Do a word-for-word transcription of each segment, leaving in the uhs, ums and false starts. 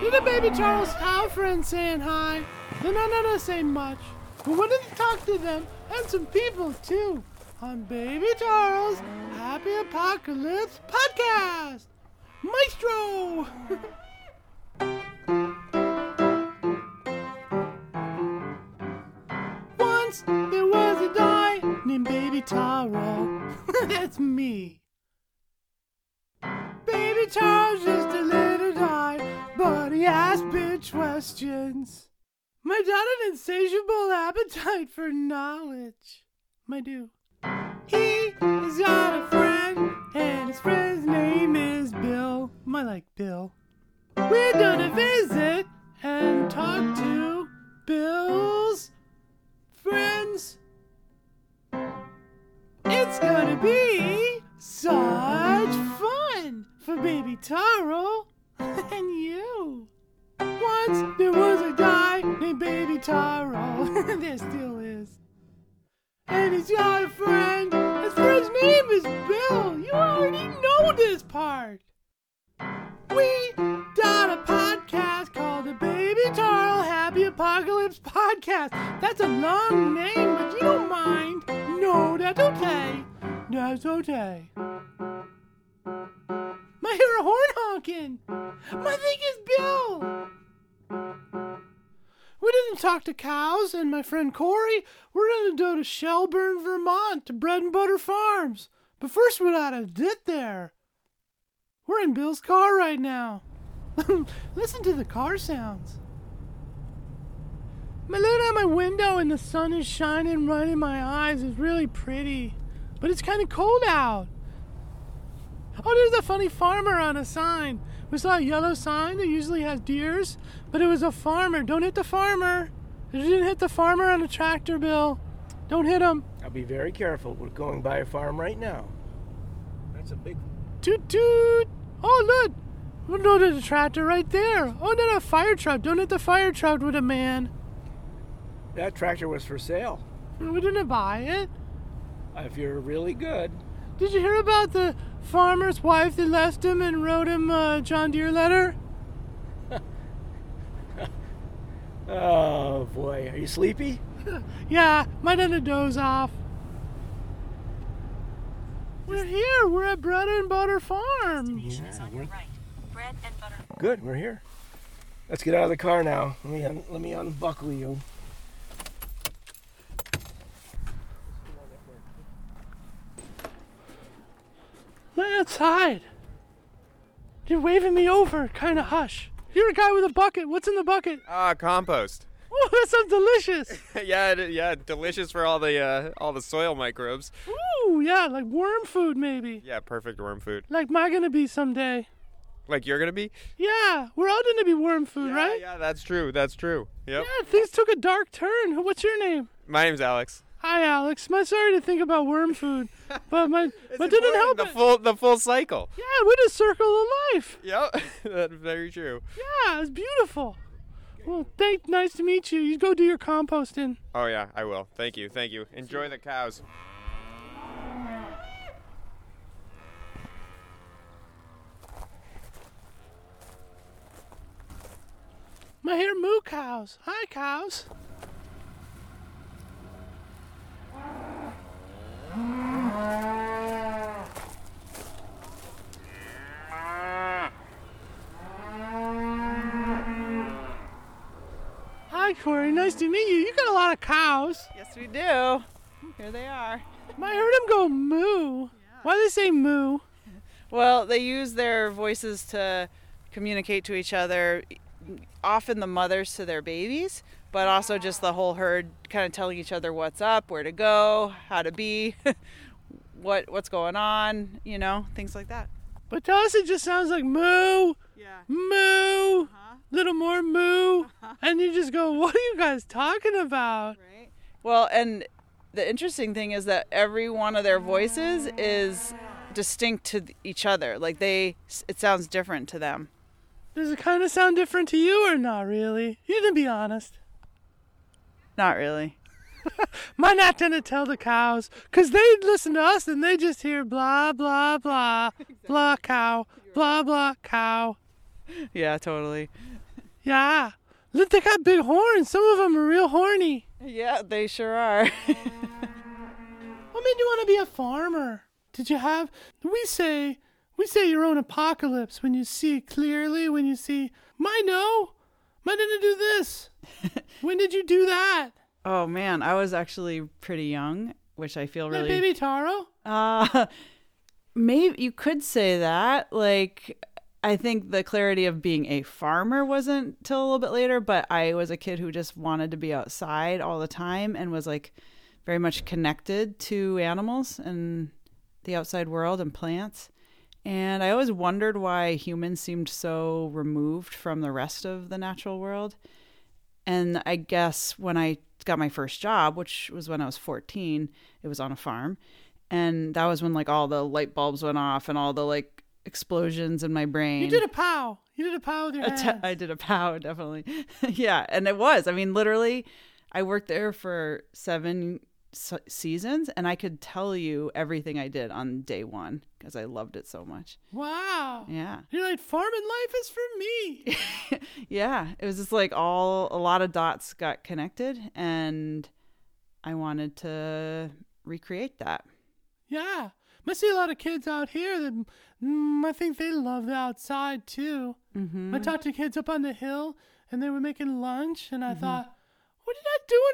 To the Baby Charles cow friends saying hi. They're not gonna say much, but wanted to talk to them and some people too on Baby Charles Happy Apocalypse Podcast. Maestro! Once there was a guy named Baby Taro. That's me. Baby Charles just a little guy, but he asked bitch questions. My dad an insatiable appetite for knowledge. My do. He has got a friend, and his friend's name is Bill. I like Bill. We're gonna visit and talk to Bill's friends. It's gonna be such fun for Baby Taro and you. Once there was a guy named Baby Taro. There still is. And he's got a friend. His friend's name is Bill. You already know this part. We got a podcast called the Baby Taro Happy Apocalypse Podcast. That's a long name, but you don't mind. No, that's okay. That's okay. I hear a horn honking. My thing is Bill. We didn't talk to cows and my friend Corey. We're going to go to Shelburne, Vermont to Bread and Butter Farms. But first we gotta get there. We're in Bill's car right now. Listen to the car sounds. I look out my window and the sun is shining right in my eyes. It's really pretty. But it's kind of cold out. Oh, there's a funny farmer on a sign. We saw a yellow sign that usually has deers, but it was a farmer. Don't hit the farmer. You didn't hit the farmer on a tractor, Bill. Don't hit him. I'll be very careful. We're going by a farm right now. That's a big... Toot toot. Oh, look. We'll go to the tractor right there. Oh, then a fire truck. Don't hit the fire truck with a man. That tractor was for sale. We didn't buy it. If you're really good. Did you hear about the farmer's wife that left him and wrote him a John Deere letter? Oh, boy. Are you sleepy? Yeah, might have to doze off. We're here. We're at Bread and Butter Farm. Yeah, we're... Bread and butter. Good, we're here. Let's get out of the car now. Let me un- let me unbuckle you. Lay outside. You're waving me over, kind of hush. You're a guy with a bucket. What's in the bucket? Ah, uh, compost. Oh, that sounds delicious. yeah, yeah, delicious for all the uh, all the soil microbes. Ooh, yeah, like worm food maybe. Yeah, perfect worm food. Like my gonna be someday. Like you're gonna be? Yeah, we're all gonna be worm food, yeah, right? Yeah, that's true. That's true. Yep. Yeah, things took a dark turn. What's your name? My name's Alex. Hi, Alex. My sorry to think about worm food, but my but didn't help the it. full the full cycle. Yeah, we're the circle of life. Yep, that's very true. Yeah, it's beautiful. Well, thank. Nice to meet you. You go do your composting. Oh yeah, I will. Thank you. Thank you. Enjoy the cows. I hear moo cows. Hi, cows. Hi, Corey. Nice to meet you. You got a lot of cows. Yes, we do. Here they are. I heard them go moo. Yeah. Why do they say moo? Well, they use their voices to communicate to each other, often the mothers to their babies, but also just the whole herd kind of telling each other what's up, where to go, how to be, what what's going on, you know, things like that. But to us, it just sounds like moo, yeah. moo, Uh-huh. little more moo, Uh-huh. and you just go, what are you guys talking about? Right. Well, and the interesting thing is that every one of their voices is distinct to each other. Like they, it sounds different to them. Does it kind of sound different to you or not really? You can be honest. Not really. Might not gonna tell the cows, because they listen to us and they just hear blah, blah, blah, exactly. Blah, cow, blah, blah, cow. Yeah, totally. Yeah. Look, they got big horns. Some of them are real horny. Yeah, they sure are. What made you want to be a farmer? Did you have, we say, we say your own apocalypse when you see clearly, when you see, my no, my didn't do this. When did you do that? Oh, man, I was actually pretty young, which I feel really... Hey, baby Taro? Uh, maybe you could say that. Like, I think the clarity of being a farmer wasn't till a little bit later, but I was a kid who just wanted to be outside all the time and was like very much connected to animals and the outside world and plants. And I always wondered why humans seemed so removed from the rest of the natural world. And I guess when I got my first job, which was when I was fourteen, it was on a farm. And that was when like all the light bulbs went off and all the like explosions in my brain. You did a pow. You did a pow with your A hands. te- I did a pow, definitely. Yeah, and it was. I mean, literally, I worked there for seven se- seasons, and I could tell you everything I did on day one because I loved it so much. Wow. Yeah. You're like, farming life is for me. Yeah, it was just like all, a lot of dots got connected, and I wanted to recreate that. Yeah. I see a lot of kids out here that mm, I think they love the outside too. Mm-hmm. I talked to kids up on the hill and they were making lunch and I mm-hmm. thought, what are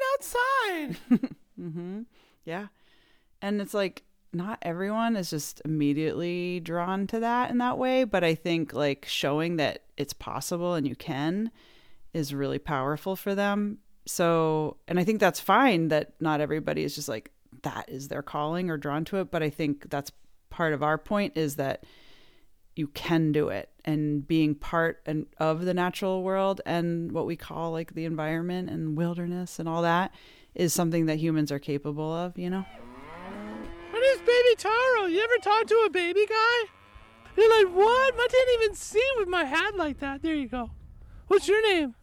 you doing outside? Mm-hmm. Yeah. And it's like not everyone is just immediately drawn to that in that way. But I think like showing that it's possible and you can is really powerful for them. So, and I think that's fine that not everybody is just like, that is their calling or drawn to it. But I think that's part of our point is that you can do it, and being part and of the natural world and what we call like the environment and wilderness and all that is something that humans are capable of, you know? What is baby Taro? You ever talk to a baby guy? You're like, what? I didn't even see with my hat like that. There you go. What's your name?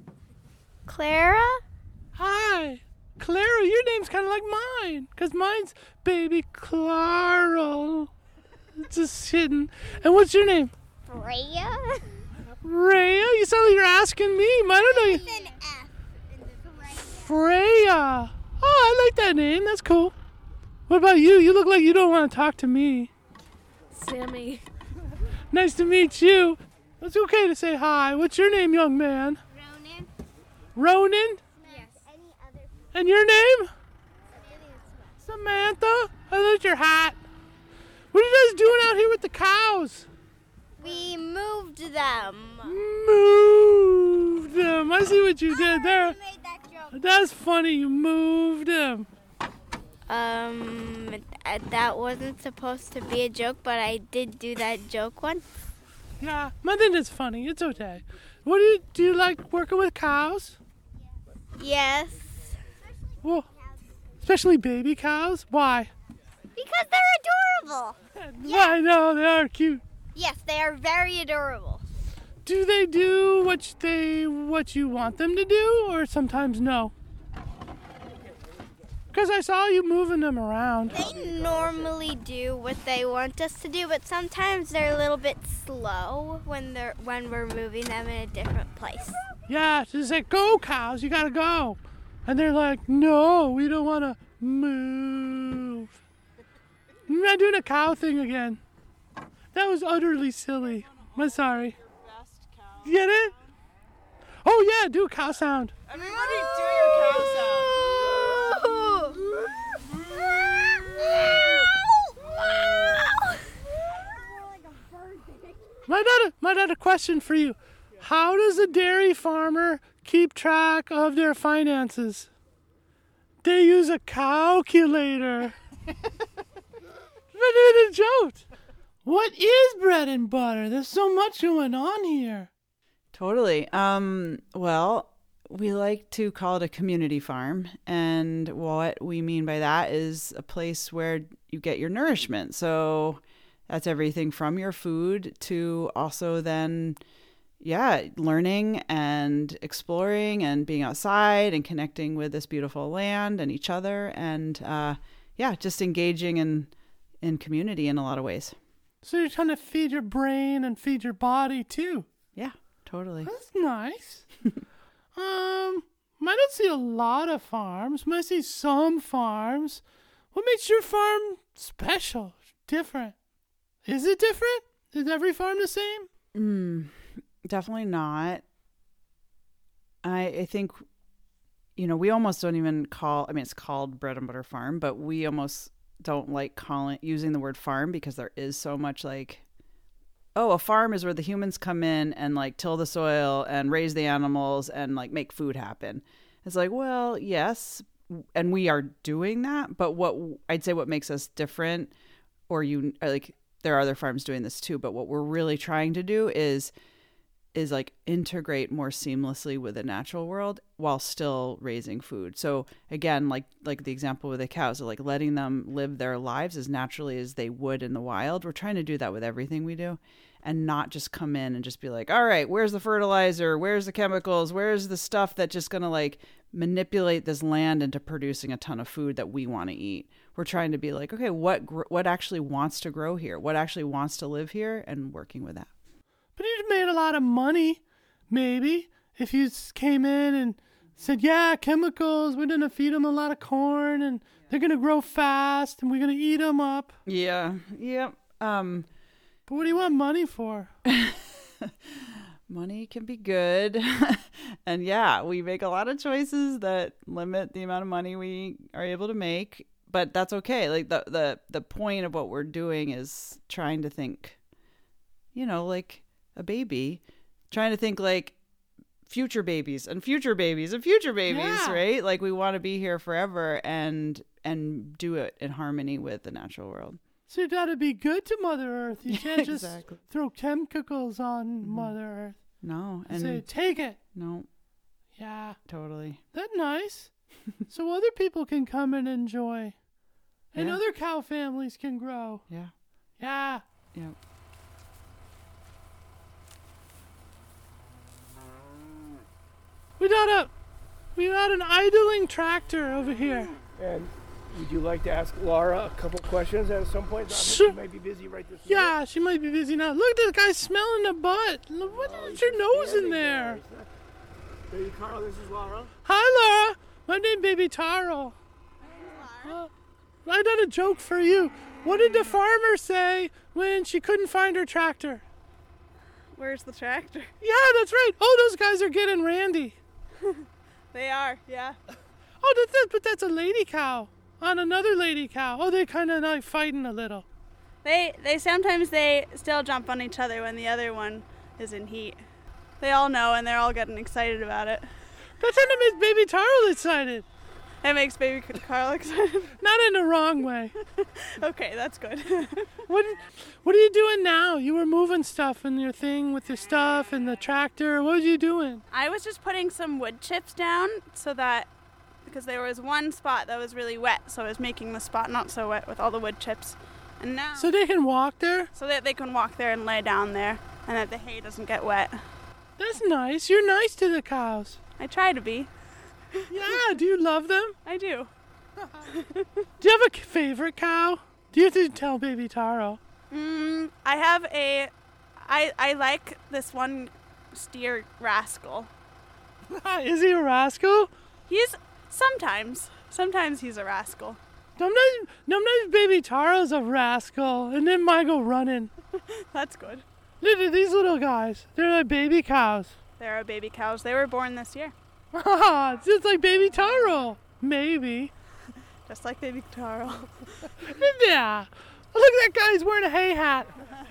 Clara? Hi. Clara, your name's kind of like mine, because mine's Baby Clara. Just kidding. And what's your name? Rhea? Rhea? You sound like you're asking me. I don't know. With an F in the Freya. Oh, I like that name. That's cool. What about you? You look like you don't want to talk to me. Sammy. Nice to meet you. It's okay to say hi. What's your name, young man? Ronan. Ronan? And your name? Samantha. I like your hat. What are you guys doing out here with the cows? We moved them. Moved them. I see what you did oh, there. You made that joke. That's funny. You moved them. Um, that wasn't supposed to be a joke, but I did do that joke once. Yeah, I think it's funny. It's okay. What do you do? You like working with cows? Yes. Well, especially baby cows. Why? Because they're adorable. Yeah, I know they are cute. Yes, they are very adorable. Do they do what they what you want them to do, or sometimes no? Because I saw you moving them around. They normally do what they want us to do, but sometimes they're a little bit slow when they're when we're moving them in a different place. Yeah, just say, go cows, you gotta go. And they're like, no, we don't want to move. I'm not doing a cow thing again. That was utterly silly. I'm sorry. Get it? Oh yeah, do a cow sound. Everybody do your cow sound. Might not, might not a question for you. How does a dairy farmer keep track of their finances? They use a calculator. What a joke. What is bread and butter? There's so much going on here. Totally. Um, well, we like to call it a community farm. And what we mean by that is a place where you get your nourishment. So that's everything from your food to also then, yeah, learning and exploring and being outside and connecting with this beautiful land and each other. And, uh, yeah, just engaging in, in community in a lot of ways. So you're trying to feed your brain and feed your body too. Yeah, totally. That's nice. um, I don't see a lot of farms. I see some farms. What makes your farm special, different? Is it different? Is every farm the same? Mm, definitely not. I I think, you know, we almost don't even call, I mean, it's called Bread and Butter Farm, but we almost don't like calling, using the word farm because there is so much like, oh, a farm is where the humans come in and like till the soil and raise the animals and like make food happen. It's like, well, yes, and we are doing that, but what I'd say what makes us different, or you like, there are other farms doing this too, but what we're really trying to do is is like integrate more seamlessly with the natural world while still raising food. So again, like like the example with the cows, like letting them live their lives as naturally as they would in the wild. We're trying to do that with everything we do, and not just come in and just be like, all right, where's the fertilizer? Where's the chemicals? Where's the stuff that's just going to like manipulate this land into producing a ton of food that we want to eat? We're trying to be like, okay, what gr- what actually wants to grow here? What actually wants to live here? And working with that. But you'd made a lot of money, maybe, if you s- came in and said, yeah, chemicals, we're going to feed them a lot of corn, and they're going to grow fast, and we're going to eat them up. Yeah, yeah. Um, But what do you want money for? money can be good. And yeah, we make a lot of choices that limit the amount of money we are able to make. But that's okay. Like the, the, the point of what we're doing is trying to think, you know, like a baby, trying to think like future babies and future babies and future babies, Yeah. right? Like we want to be here forever and and do it in harmony with the natural world. So you got to be good to Mother Earth. You can't just Exactly. throw chemicals on Mother Earth. No, and Say, take it. no, Yeah, totally. that's nice. So other people can come and enjoy. And Yeah. other cow families can grow. Yeah. Yeah. Yeah. We got a, we got an idling tractor over here. And would you like to ask Laura a couple questions at some point? I think Sure. she might be busy right this minute. Yeah, she might be busy now. Look at this guy smelling the butt. Look, what Oh, is he's your nose in standing there? He's not- Baby Carl, this is Laura. Hi, Laura. My name Baby Taro. Uh, I got a joke for you. What did the farmer say when she couldn't find her tractor? Where's the tractor? Yeah, that's right. Oh, those guys are getting randy. They are, yeah. Oh, that's it, but that's a lady cow on another lady cow. Oh, they're kind of like fighting a little. They they sometimes they still jump on each other when the other one is in heat. They all know and they're all getting excited about it. That's how it makes Baby Taro excited. It makes baby Carl excited. Not in the wrong way. Okay, that's good. What What are you doing now? You were moving stuff in your thing with your stuff and the tractor. What were you doing? I was just putting some wood chips down so that, because there was one spot that was really wet, so I was making the spot not so wet with all the wood chips. And now, So they can walk there? so that they can walk there and lay down there and that the hay doesn't get wet. That's nice. You're nice to the cows. I try to be. Yeah, do you love them? I do. Do you have a c- favorite cow? Do you have to tell Baby Taro? Mm, I have a, I, I like this one steer Rascal. Is he a rascal? He's, sometimes, sometimes he's a rascal. Sometimes, sometimes Baby Taro's a rascal, and then might go running. That's good. Look at these little guys. They're like baby cows. There are baby cows. They were born this year, It's just like Baby Taro. Maybe. just like baby Taro. Yeah. Look at that guy. He's wearing a hay hat.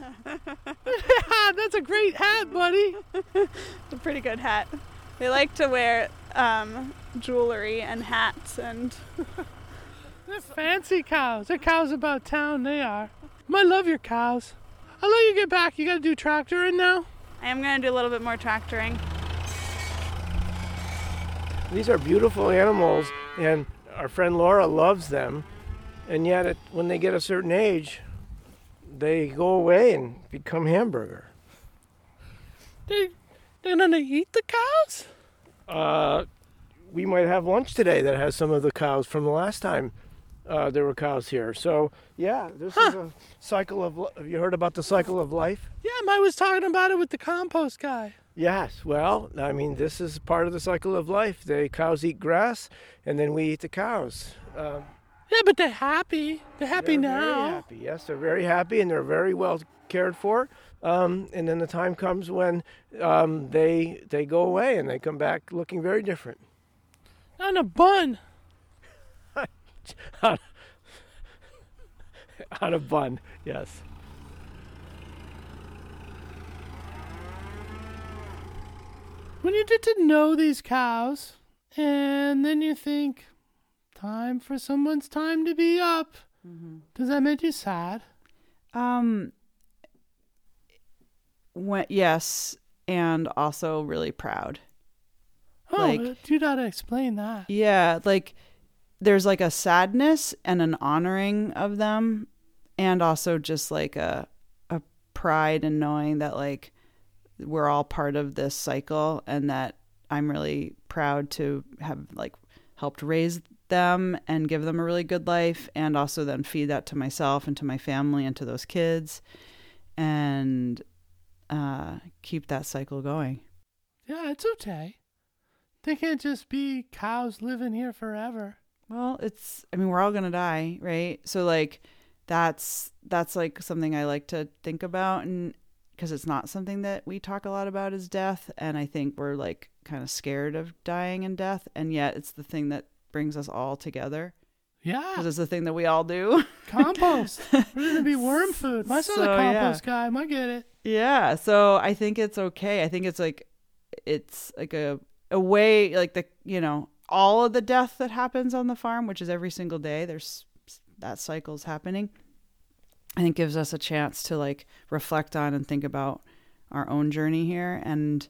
That's a great hat, buddy. It's a pretty good hat. They like to wear um, jewelry and hats and They're fancy cows. They're cows about town, they are. I love your cows. I'll let you get back. You gotta do tractoring now? I am going to do a little bit more tractoring. These are beautiful animals, and our friend Laura loves them. And yet, it, when they get a certain age, they go away and become hamburger. They, they're gonna eat the cows? Uh, we might have lunch today that has some of the cows from the last time uh, there were cows here. So, yeah, this is a cycle of. li- Have you heard about the cycle of life? Yeah, I was talking about it with the compost guy. Yes, well, I mean, this is part of the cycle of life. The cows eat grass, and then we eat the cows. Um, Yeah, but they're happy. They're happy they're now. Very happy. Yes, they're very happy, and they're very well cared for. Um, and then the time comes when um, they they go away and they come back looking very different. On a bun. on, on a bun, yes. When you get to know these cows, and then you think, time for someone's time to be up, Mm-hmm. does that make you sad? Um. When, yes, and also really proud. Oh, Like- you gotta explain that. Yeah, like there's like a sadness and an honoring of them, and also just like a a pride in knowing that like we're all part of this cycle, and that I'm really proud to have like helped raise them and give them a really good life, and also then feed that to myself and to my family and to those kids, and uh, keep that cycle going. Yeah, it's okay. They can't just be cows living here forever. Well, it's, I mean, we're all going to die, right? So like that's that's like something I like to think about, and because it's not something that we talk a lot about is death, and I think we're like kind of scared of dying and death, and yet it's the thing that brings us all together, Yeah, because it's the thing that we all do. compost. We're gonna be worm food. My son's So, a yeah. compost guy. I get it. Yeah, so I think it's okay. I think it's like it's like a a way, like the, you know, all of the death that happens on the farm, which is every single day, there's that cycle's happening. I think gives us a chance to like reflect on and think about our own journey here, and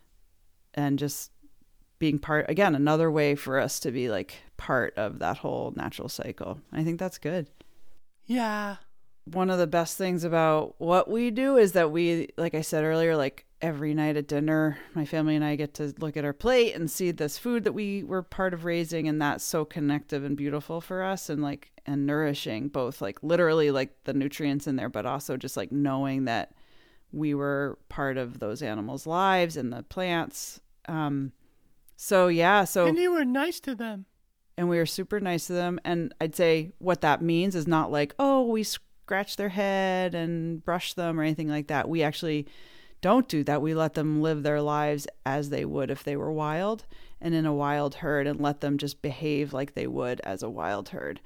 and just being part, again, another way for us to be like part of that whole natural cycle. I think that's good. Yeah. One of the best things about what we do is that we, like I said earlier, like every night at dinner, my family and I get to look at our plate and see this food that we were part of raising, and that's so connective and beautiful for us, and like and nourishing, both like literally like the nutrients in there, but also just like knowing that we were part of those animals' lives and the plants. Um, so yeah, so And you were nice to them. and we were super nice to them. And I'd say what that means is not like, oh, we scratch their head and brush them or anything like that. We actually don't do that. We let them live their lives as they would if they were wild and in a wild herd, and let them just behave like they would as a wild herd.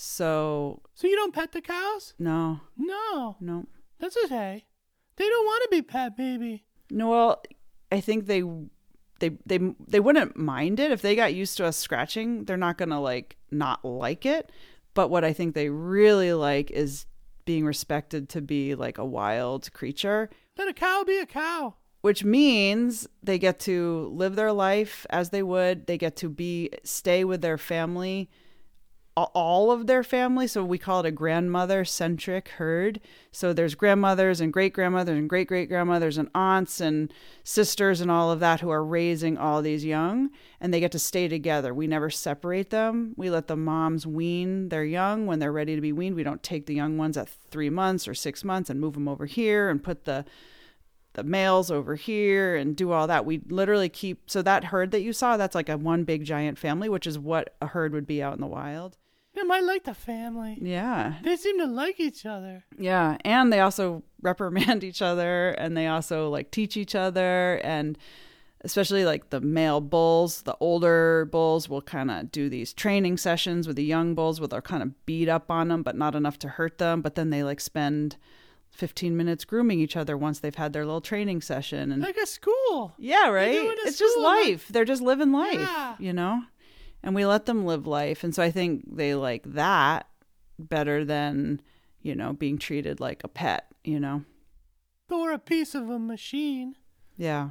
So So you don't pet the cows? no, No, no, that's okay. They don't want to be pet, baby. no. Well, I think they, they, they, they wouldn't mind it if they got used to us scratching. They're not gonna like not like it. But what I think they really like is being respected to be like a wild creature, Let a cow be a cow. which means they get to live their life as they would. They get to be stay with their family, a- all of their family. So we call it a grandmother centric herd. So there's grandmothers and great grandmothers and great great grandmothers and aunts and sisters and all of that who are raising all these young, and they get to stay together. We never separate them. We let the moms wean their young when they're ready to be weaned. We don't take the young ones at three months or six months and move them over here and put the the males over here and do all that. We literally keep, so that herd that you saw, that's like a one big giant family, which is what a herd would be out in the wild. Them, I like the family. Yeah. They seem to like each other. Yeah. And they also reprimand each other, and they also like teach each other. And especially like the male bulls, the older bulls will kind of do these training sessions with the young bulls where they'll kind of beat up on them, but not enough to hurt them. But then they like spend fifteen minutes grooming each other once they've had their little training session. And Like a school. yeah, right. doing a It's just school, like- life. They're just living life, Yeah. you know? And we let them live life. And so I think they like that better than, you know, being treated like a pet, you know? Or a piece of a machine Yeah.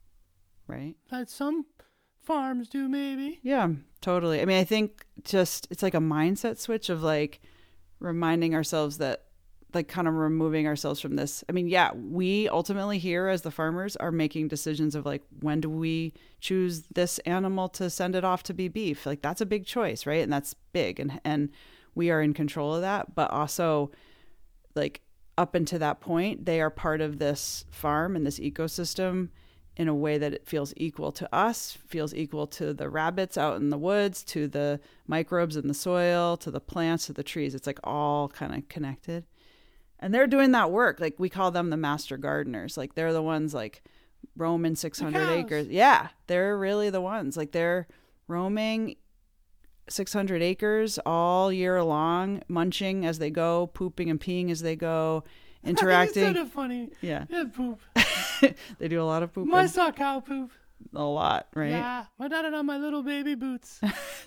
Right. that some farms do, maybe. Yeah, totally. I mean, I think just it's like a mindset switch of like reminding ourselves that, like, kind of removing ourselves from this. I mean, yeah, we ultimately here as the farmers are making decisions of like, when do we choose this animal to send it off to be beef? Like, that's a big choice, right? And that's big, and and we are in control of that. But also, like, up until that point, they are part of this farm and this ecosystem, in a way that it feels equal to us, feels equal to the rabbits out in the woods, to the microbes in the soil, to the plants, to the trees. It's like all kind of connected. And they're doing that work. Like we call them the master gardeners. Like they're the ones like roaming six hundred acres. Yeah, they're really the ones. Like they're roaming six hundred acres all year long, munching as they go, pooping and peeing as they go, interacting. It's kind of funny. Yeah. Yeah, poop. They do a lot of pooping. I saw cow poop. A lot, right? Yeah. My dad had on my little baby boots.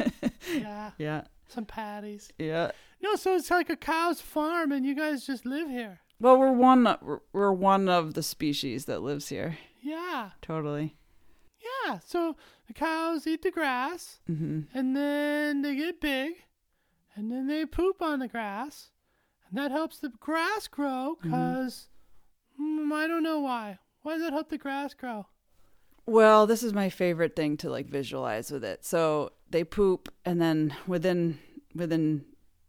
Yeah. Yeah. Some patties. Yeah. No, so it's like a cow's farm and you guys just live here. Well, we're one we're- we're one of the species that lives here. Yeah. Totally. Yeah. So the cows eat the grass Mm-hmm. and then they get big and then they poop on the grass. And that helps the grass grow because mm, I don't know why. Why does that help the grass grow? Well, this is my favorite thing to like visualize with it. So they poop, and then within within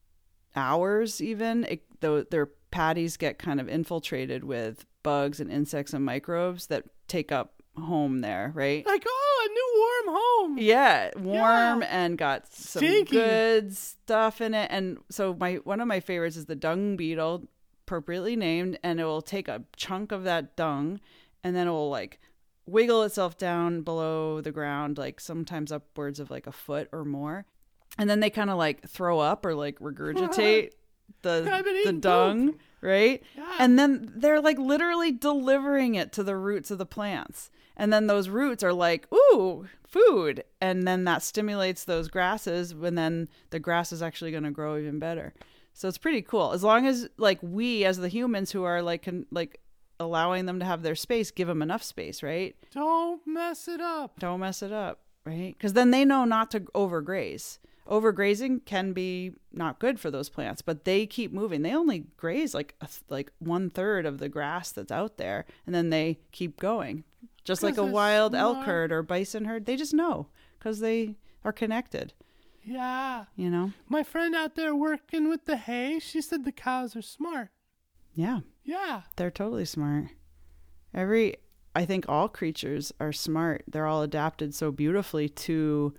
hours, even it, the, their patties get kind of infiltrated with bugs and insects and microbes that take up home there, right? Like, oh, a new warm home. Yeah, warm Yeah. and got some Stinky. good stuff in it. And so my one of my favorites is the dung beetle, appropriately named, and it will take a chunk of that dung, and then it will like wiggle itself down below the ground, like sometimes upwards of like a foot or more. And then they kind of like throw up or like regurgitate the I've been the eating dung, poop. right? Yeah. And then they're like literally delivering it to the roots of the plants. And then those roots are like, ooh, food. And then that stimulates those grasses, and then the grass is actually going to grow even better. So it's pretty cool. As long as like we as the humans who are like con- like allowing them to have their space, give them enough space, right? Don't mess it up. Don't mess it up, right? Because then they know not to overgraze. Overgrazing can be not good for those plants, but they keep moving. They only graze like a th- like one third of the grass that's out there, and then they keep going. Just like a 'Cause they're wild elk smart. herd or bison herd, they just know because they are connected. Yeah. You know? My friend out there working with the hay, she said the cows are smart. Yeah, Yeah. they're totally smart. Every, I think all creatures are smart. They're all adapted so beautifully to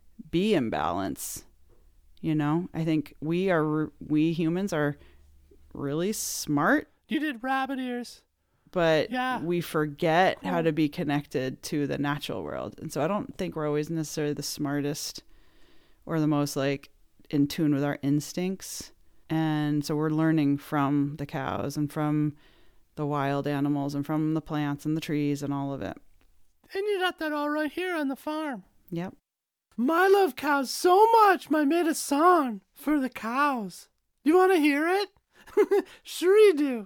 be in balance. You know, I think we are, we humans are really smart, You did rabbit ears. but Yeah. we forget how Cool. to be connected to the natural world. And so I don't think we're always necessarily the smartest or the most like in tune with our instincts. And so we're learning from the cows and from the wild animals and from the plants and the trees and all of it. And you got that all right here on the farm. Yep. I love cows so much, I made a song for the cows. You want to hear it? Sure you do.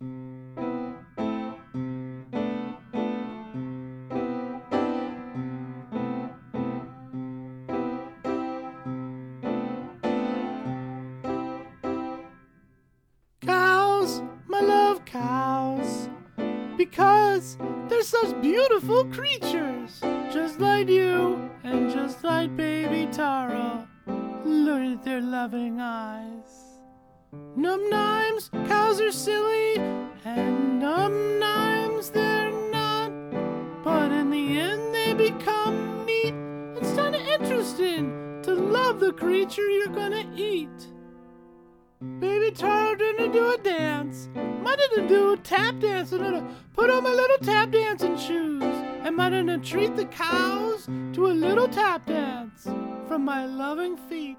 Cows, my love cows, because they're such beautiful creatures, just like you and just like baby Taro. Look at their loving eyes. Numb-nimes, cows are silly, and numb-nimes they're not. But in the end they become meat. It's kinda interesting to love the creature you're gonna eat. Baby Taro didn't do a dance. I didn't do a tap dance. I didn't put on my little tap dancing shoes. And I didn't treat the cows to a little tap dance from my loving feet.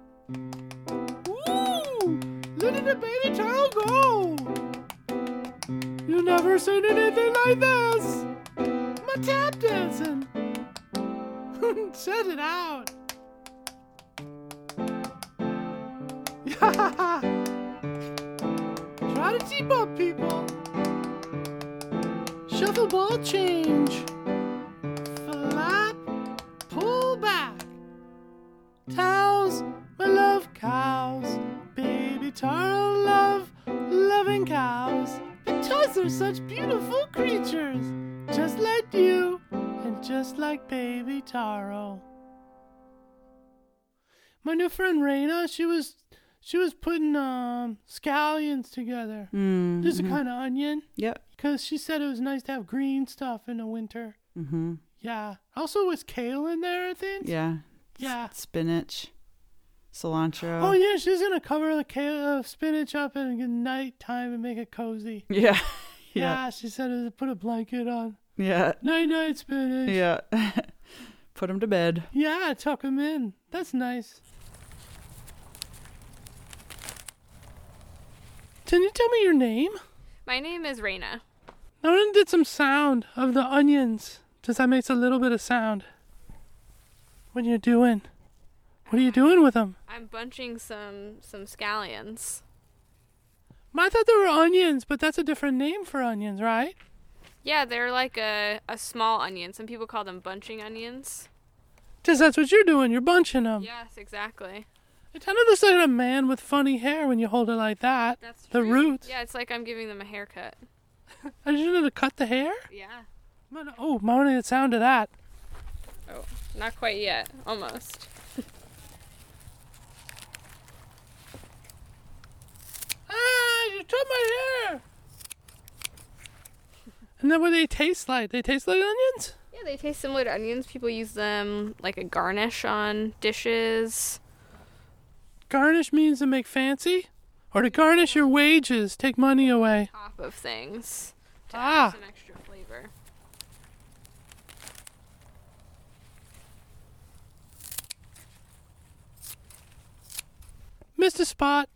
Woo! Look at the baby Taro go. You never seen anything like this. My tap dancing. Check it out. Try to keep up, people. Shuffle ball change. Flap, pull back. Cows, my love cows. Baby Taro love, loving cows. Because they're such beautiful creatures. Just like you and just like baby Taro. My new friend Raina, she was she was putting um scallions together. Mm-hmm. Just a kind of onion. Yep. Because she said it was nice to have green stuff in the winter. Mm-hmm. Yeah. Also, was kale in there, I think? Yeah. Yeah. S- spinach, cilantro. Oh, yeah, she's going to cover the kale, uh, spinach up at night time and make it cozy. Yeah. Yeah, Yeah. she said to put a blanket on. Yeah. Night-night spinach. Yeah. Put him to bed. Yeah, tuck him in. That's nice. Can you tell me your name? My name is Raina. I went and did some sound of the onions. Just that makes a little bit of sound. What are you doing? What are you doing with them? I'm bunching some some scallions. I thought they were onions, but that's a different name for onions, right? Yeah, they're like a, a small onion. Some people call them bunching onions. Just that's what you're doing. You're bunching them. Yes, exactly. It kind of looks like a man with funny hair when you hold it like that. That's the true. roots. Yeah, it's like I'm giving them a haircut. I just need to cut the hair? Yeah. I'm gonna- Oh, I want to get sound of that. Oh, not quite yet. Almost. Ah, you took my hair. And then what do they taste like? They taste like onions? Yeah, they taste similar to onions. People use them like a garnish on dishes. Garnish means to make fancy? Or to garnish your wages, take money away. Top of things to Ah. add some extra flavor. Mister Spot.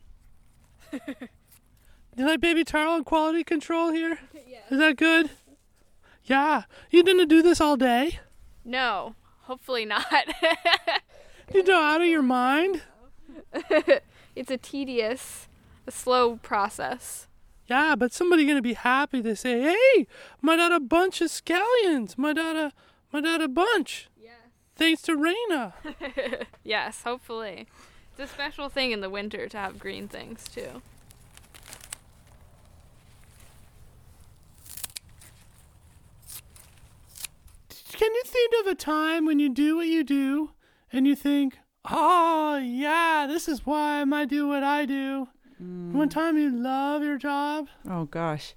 You like Baby Taro and quality control here? Yeah. Is that good? Yeah. You gonna do this all day? No, hopefully not. You know, out of your mind? It's a tedious, a slow process. Yeah, but somebody gonna be happy to say, hey, my dad a bunch of scallions. My dad a, my dad a bunch. Yes. Thanks to Raina. Yes, hopefully. It's a special thing in the winter to have green things, too. Can you think of a time when you do what you do and you think, oh, yeah, this is why I might do what I do? Mm. One time you love your job? Oh, gosh.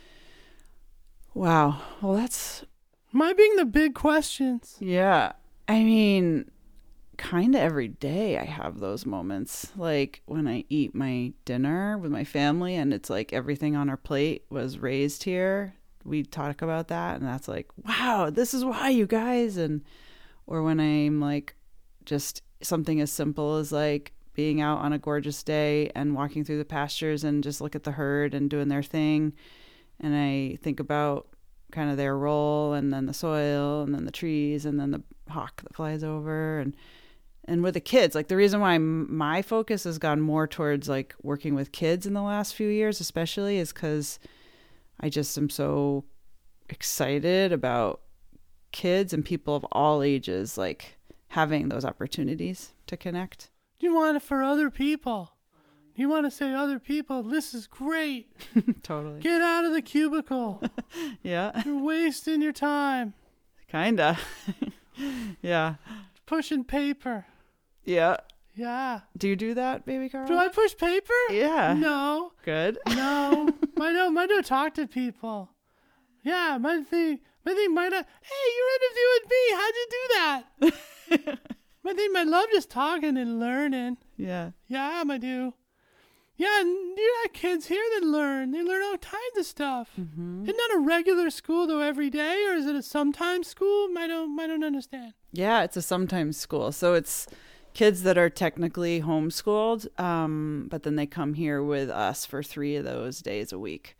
Wow. Well, that's... Might being the big questions. Yeah. I mean, kind of every day I have those moments. Like when I eat my dinner with my family and it's like everything on our plate was raised here. We talk about that and that's like, wow, this is why, you guys. And or when I'm like just something as simple as like being out on a gorgeous day and walking through the pastures and just look at the herd and doing their thing. And I think about kind of their role and then the soil and then the trees and then the hawk that flies over and and with the kids. Like the reason why my focus has gone more towards like working with kids in the last few years especially is because I just am so excited about kids and people of all ages like having those opportunities to connect. You want it for other people. You want to say other people, this is great. Totally. Get out of the cubicle. Yeah. You're wasting your time. Kinda. Yeah. Pushing paper. Yeah. Yeah. Do you do that, baby Carl? Do I push paper? Yeah. No. Good. No. I don't. I don't talk to people. Yeah. My thing. My thing might not. Hey, you're interviewing me. How'd you do that? My thing. My love just talking and learning. Yeah. Yeah, I do. Yeah, and you got kids here that learn. They learn all kinds of stuff. Mm-hmm. Isn't that a regular school though every day, or is it a sometimes school? I don't. I don't understand. Yeah, it's a sometimes school. So it's kids that are technically homeschooled, um, but then they come here with us for three of those days a week.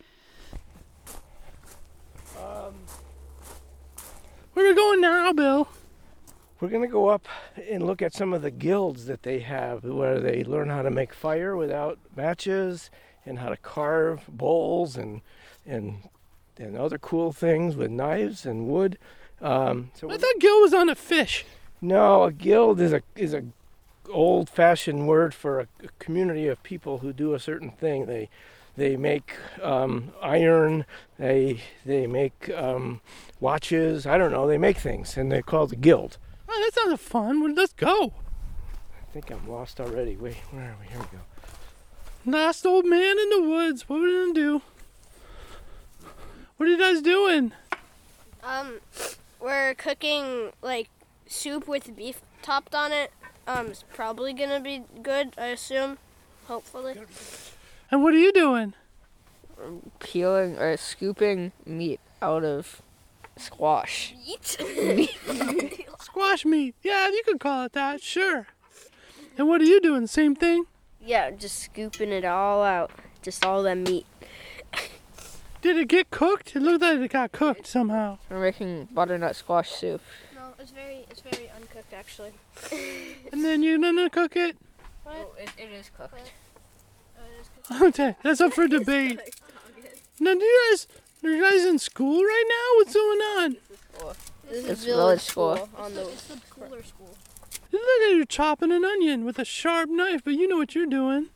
Um, Where are we going now, Bill? we're going to go up and look at some of the guilds that they have where they learn how to make fire without matches and how to carve bowls and and and other cool things with knives and wood. Um, so I thought Gil was on a fish. no, a guild is a is a old-fashioned word for a, a community of people who do a certain thing. They they make um, iron. They they make um, watches. I don't know. They make things, and they're called a guild. Oh, that sounds fun. Well, let's go. I think I'm lost already. Wait, where are we? Here we go. Last old man in the woods. What are we gonna do? What are you guys doing? Um, we're cooking like soup with beef topped on it. Um, it's probably gonna be good, I assume. Hopefully. And what are you doing? Peeling or scooping meat out of squash. Meat. Squash meat. Yeah, you could call it that. Sure. And what are you doing? Same thing? Yeah, just scooping it all out. Just all that meat. Did it get cooked? It looked like it got cooked somehow. We're making butternut squash soup. No, it's very, it's very uncooked actually. And then you're gonna cook it? Oh, it, it is cooked. Okay, that's up for debate. Now, do you guys, are you guys in school right now? What's going on? This It's is village school. On the It's the cooler school. You look like you're chopping an onion with a sharp knife, but you know what you're doing.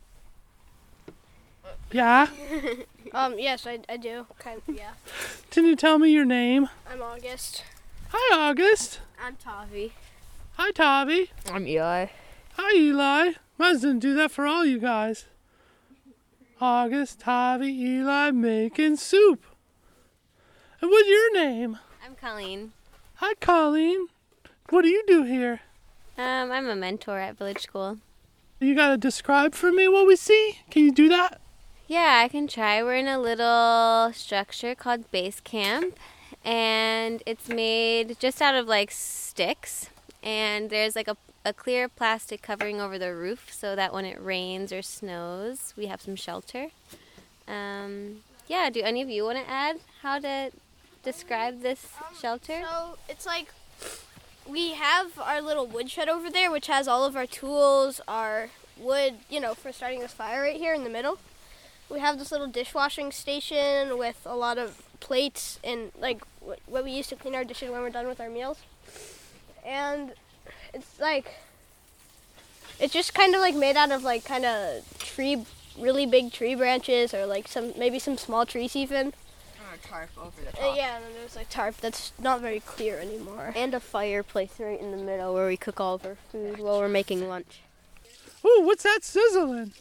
Yeah? Um, yes, I, I do. Kind of, yeah. Can you tell me your name? I'm August. Hi, August. I'm Tavi. Hi, Tavi. I'm Eli. Hi, Eli. Might as well do that for all you guys. August, Tavi, Eli making soup. And what's your name? I'm Colleen. Hi, Colleen. What do you do here? Um, I'm a mentor at Village School. You gotta describe for me what we see? Can you do that? Yeah, I can try. We're in a little structure called Base Camp, and it's made just out of like sticks. And there's like a, a clear plastic covering over the roof so that when it rains or snows, we have some shelter. Um, yeah, do any of you want to add how to describe this shelter? So it's like we have our little woodshed over there, which has all of our tools, our wood, you know, for starting this fire right here in the middle. We have this little dishwashing station with a lot of plates and like wh- what we use to clean our dishes when we're done with our meals. And it's like, it's just kind of like made out of like kind of tree, really big tree branches or like some, maybe some small trees even. Or a tarp over the Uh, yeah, and then there's like tarp that's not very clear anymore. And a fireplace right in the middle where we cook all of our food while we're making lunch. Ooh, what's that sizzling?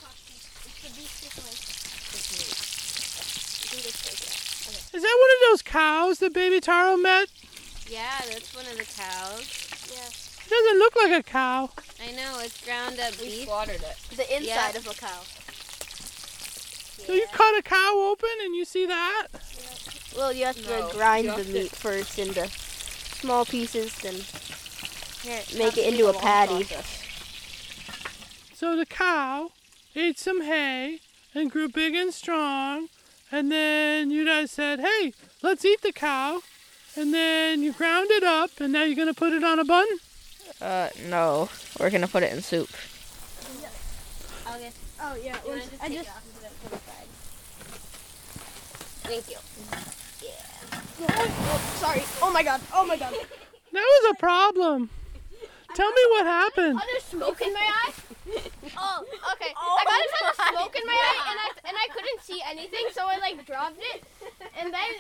Is that one of those cows that baby Taro met? Yeah, that's one of the cows. It doesn't look like a cow. I know, it's ground up We beef. slaughtered it. The inside Yeah. of a cow. So you cut a cow open and you see that? Well, you have to No, grind you the have to- meat first into small pieces, then Here, make it Has to be into a long patty. process. So the cow ate some hay and grew big and strong. And then you guys said, hey, let's eat the cow. And then you ground it up and now you're going to put it on a bun? Uh, no. We're gonna put it in soup. Okay. Oh yeah, You wanna once- just I take just it off and put it to the side? Thank you. oh, sorry. Oh my god. Oh my god. That was a problem. Tell me what happened. Oh, there's smoke in my eye. Oh, okay. I got a ton of smoke in my eye, and I and I couldn't see anything, so I like dropped it, and then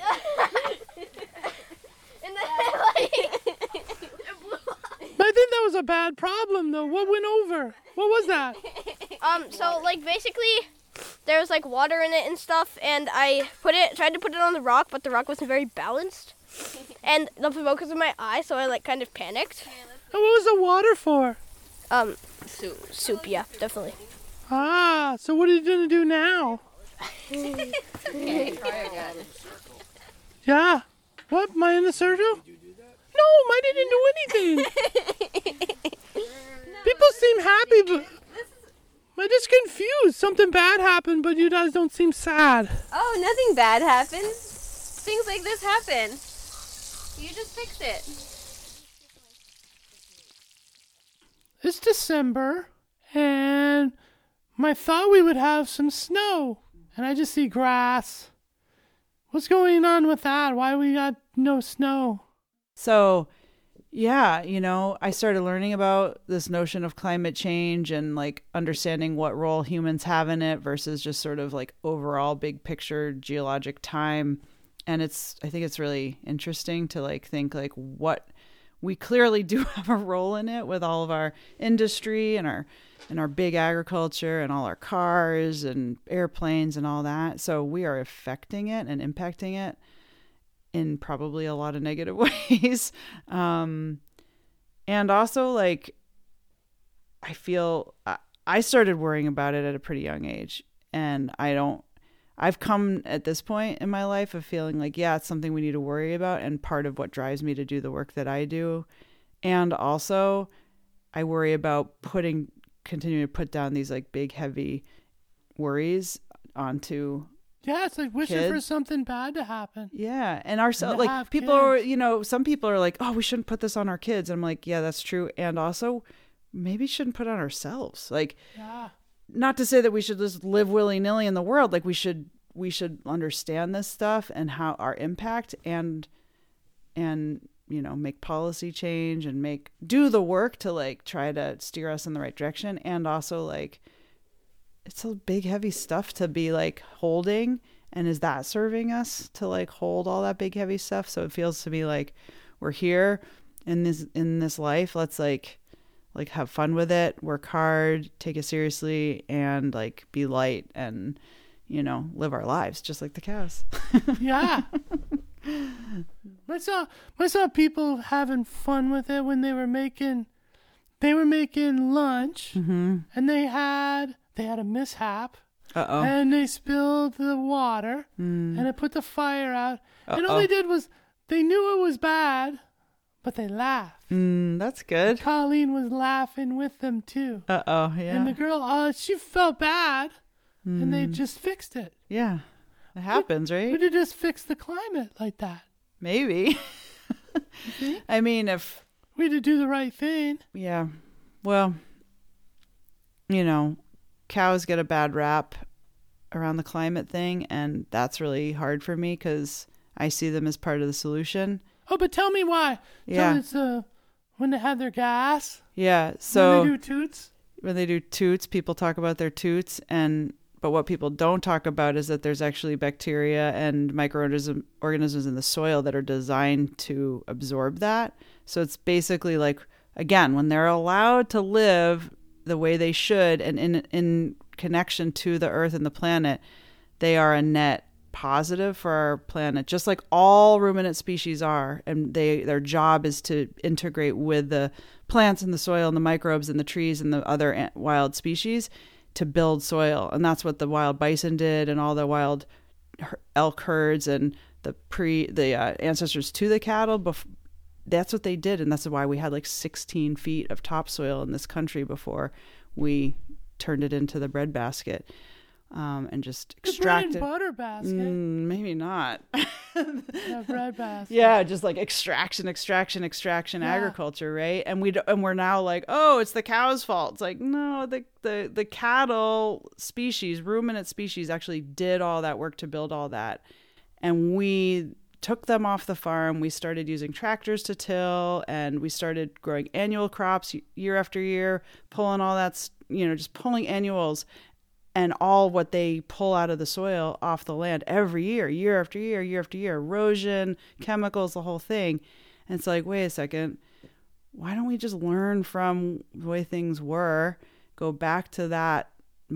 and then like it blew up. I think that was a bad problem though. What went over? What was that? Um, so like basically, there was like water in it and stuff, and I put it tried to put it on the rock, but the rock wasn't very balanced, and the smoke was in my eye, so I like kind of panicked. And what was the water for? Um, Soup. soup, yeah, definitely. Ah, so what are you going to do now? Okay, try again. Yeah. What? Am I in a circle? No, I didn't do anything. People seem happy, but I'm just confused. Something bad happened, but you guys don't seem sad. Oh, nothing bad happens. Things like this happen. You just fix it. It's December, and I thought we would have some snow, and I just see grass. What's going on with that? Why we got no snow? So, yeah, you know, I started learning about this notion of climate change and like understanding what role humans have in it versus just sort of like overall big picture geologic time. And it's, I think it's really interesting to like think like what we clearly do have a role in it with all of our industry and our and our big agriculture and all our cars and airplanes and all that. So we are affecting it and impacting it. in probably a lot of negative ways. Um, and also, like, I feel I, I started worrying about it at a pretty young age. And I don't, I've come at this point in my life of feeling like, yeah, it's something we need to worry about. And part of what drives me to do the work that I do. And also, I worry about putting, continuing to put down these like big, heavy worries onto Yeah, it's like wishing kids. for something bad to happen. Yeah. And our, And to like, have people kids. are, you know, some people are like, oh, we shouldn't put this on our kids. And I'm like, yeah, that's true. And also, maybe shouldn't put it on ourselves. Like, Yeah. not to say that we should just live willy-nilly in the world. Like, we should, we should understand this stuff and how our impact and, and, you know, make policy change and make, do the work to like try to steer us in the right direction. And also, like, it's a big, heavy stuff to be like holding. And is that serving us to like hold all that big, heavy stuff? So it feels to me like we're here in this, in this life. Let's like, like have fun with it, work hard, take it seriously, and like be light and, you know, live our lives just like the cows. Yeah. I saw I saw people having fun with it when they were making they were making lunch, Mm-hmm. and they had they had a mishap. Uh-oh. And they spilled the water, Mm. and it put the fire out. And all Uh-oh. they did was they knew it was bad, but they laughed. Mm, that's good. Colleen was laughing with them too. Uh-oh, yeah. And the girl, uh, she felt bad, and they Mm. just fixed it. Yeah. It happens, right? We could just fix the climate like that. Maybe. I mean, if... We had to do the right thing. Yeah. Well, you know, cows get a bad rap around the climate thing, and that's really hard for me because I see them as part of the solution. Oh, but tell me why. Yeah. So it's uh, when they have their gas. Yeah, so... When they do toots. When they do toots, people talk about their toots, and but what people don't talk about is that there's actually bacteria and microorganisms organisms in the soil that are designed to absorb that. So it's basically like, again, when they're allowed to live the way they should and in in connection to the earth and the planet, they are a net positive for our planet, just like all ruminant species are. And they their job is to integrate with the plants and the soil and the microbes and the trees and the other an- wild species to build soil. And that's what the wild bison did, and all the wild her- elk herds and the pre the uh, ancestors to the cattle. Bef- that's what they did, and that's why we had like sixteen feet of topsoil in this country before we turned it into the breadbasket. Um, and just The extracted. bread and butter basket. Mm, maybe not. The bread basket. Yeah, just like extraction, extraction, extraction, Yeah. agriculture, right? And we d- and we're now like, oh, it's the cow's fault. It's like, no, the the the cattle species, ruminant species, actually did all that work to build all that, and we took them off the farm. We started using tractors to till, and we started growing annual crops year after year, pulling all that, s- you know, just pulling annuals. And all what they pull out of the soil off the land every year, year after year, year after year, erosion, chemicals, the whole thing. And it's like, wait a second, why don't we just learn from the way things were, go back to that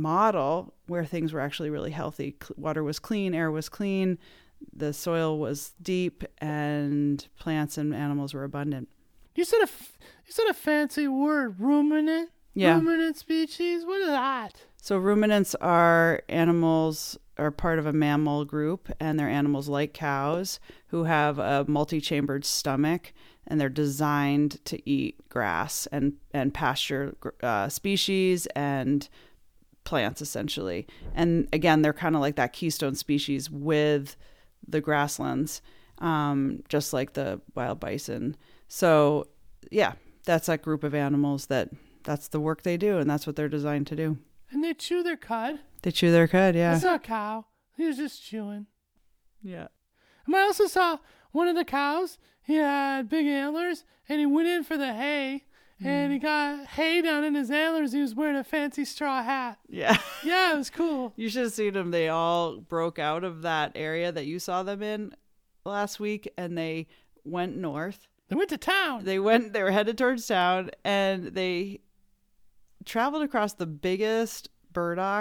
model where things were actually really healthy. Cl- Water was clean, air was clean, the soil was deep, and plants and animals were abundant. You said a f- you said a fancy word, ruminant. Yeah. Ruminant species. What is that? So ruminants are animals, are part of a mammal group, and they're animals like cows who have a multi-chambered stomach, and they're designed to eat grass and, and pasture uh, species and plants, essentially. And again, they're kind of like that keystone species with the grasslands, um, just like the wild bison. So yeah, that's that group of animals that that's the work they do, and that's what they're designed to do. And they chew their cud. They chew their cud, yeah. It's not a cow. He was just chewing. Yeah. And I also saw one of the cows. He had big antlers, and he went in for the hay, mm. and he got hay down in his antlers. He was wearing a fancy straw hat. Yeah. Yeah, it was cool. You should have seen them. They all broke out of that area that you saw them in last week, and they went north. They went to town. They went. They were headed towards town, and they traveled across the biggest burdock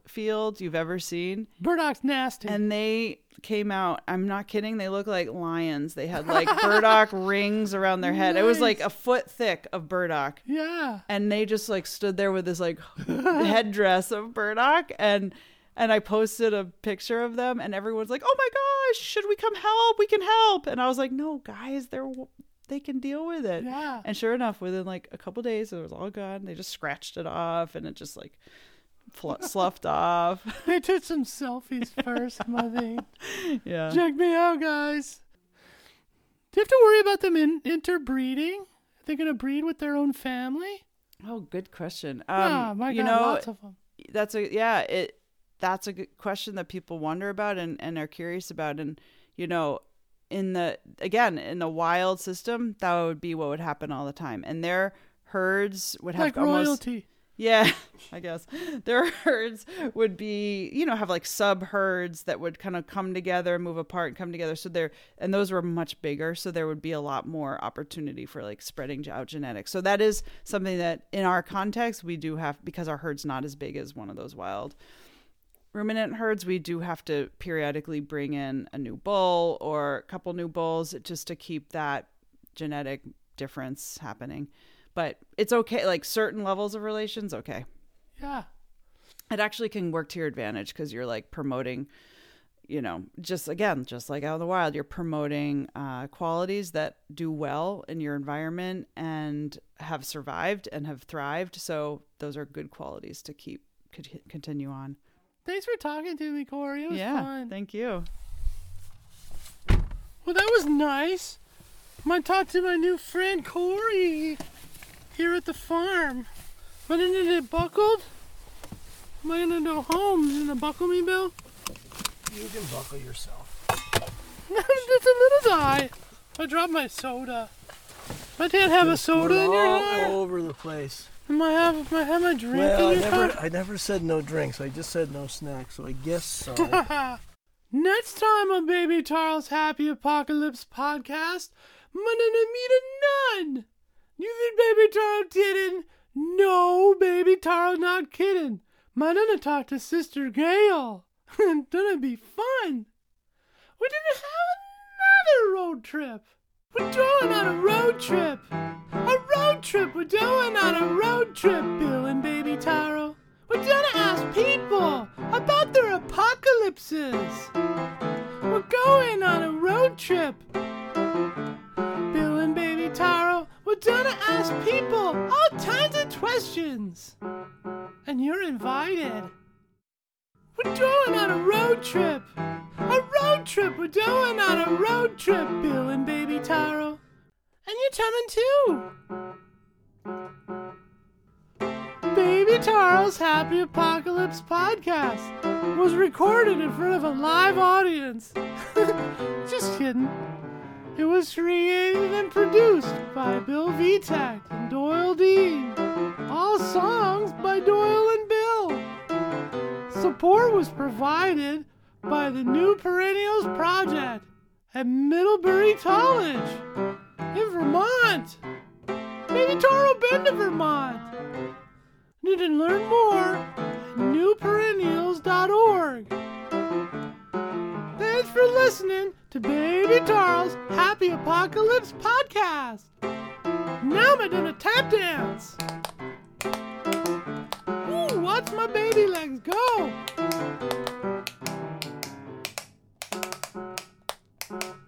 field you've ever seen. Burdocks nasty. And they came out, I'm not kidding, they look like lions. They had like burdock rings around their head. Nice. It was like a foot thick of burdock. Yeah. And they just like stood there with this like headdress of burdock, and and I posted a picture of them, and everyone's like, oh my gosh, should we come help? We can help. And I was like, no, guys, they're they can deal with it. Yeah. And sure enough, within like a couple days, it was all gone. They just scratched it off, and it just like fl- sloughed off. They took some selfies first, mother. Yeah. Check me out, guys. Do you have to worry about them in- interbreeding? Are they going to breed with their own family? Oh, good question. Um, yeah, my God, you know, lots of them. That's a yeah. It that's a good question that people wonder about and, and are curious about. And you know, in the again in the wild system, that would be what would happen all the time. And their herds would have like almost royalty. Yeah, I guess their herds would be, you know, have like sub herds that would kind of come together, move apart, and come together. So they're, and those were much bigger. So there would be a lot more opportunity for like spreading out genetics. So that is something that in our context, we do have, because our herd's not as big as one of those wild ruminant herds, we do have to periodically bring in a new bull or a couple new bulls just to keep that genetic difference happening. But it's okay, like certain levels of relations, okay. Yeah. It actually can work to your advantage because you're like promoting, you know, just again, just like out in the wild, you're promoting uh, qualities that do well in your environment and have survived and have thrived. So those are good qualities to keep, could continue on. Thanks for talking to me, Corey. It was yeah, fun. Thank you. Well, that was nice. I'm going to talk to my new friend, Corey. Here at the farm. Am I gonna get buckled? Am I gonna go home? You gonna buckle me, Bill? You can buckle yourself. Just a little guy. I dropped my soda. I can't have a soda in your all car. All over the place. Am I have, am I have my drink well, in your I never, car? I never said no drinks. I just said no snacks. So I guess so. Next time on Baby Tarl's Happy Apocalypse podcast, I'm gonna meet a nun. You think Baby Taro kidding? No, Baby Taro not kidding. I'm gonna talk to Sister Gail. It's gonna be fun. We're gonna have another road trip. We're going on a road trip. A road trip. We're going on a road trip, Bill and Baby Taro. We're gonna ask people about their apocalypses. We're going on a road trip. Bill and Baby Taro, we're gonna ask people all kinds of questions. And you're invited. We're going on a road trip. A road trip. We're going on a road trip, Bill and Baby Taro. And you're coming too. Baby Taro's Happy Apocalypse podcast was recorded in front of a live audience. Just kidding. It was created and produced by Bill Vitak and Doyle Dean. All songs by Doyle and Bill. Support was provided by the New Perennials Project at Middlebury College in Vermont. Maybe Taro been to Vermont. You can learn more at new perennials dot org. Thanks for listening to Baby Taro's Happy Apocalypse podcast. Now I'm gonna tap dance. Ooh, watch my baby legs go.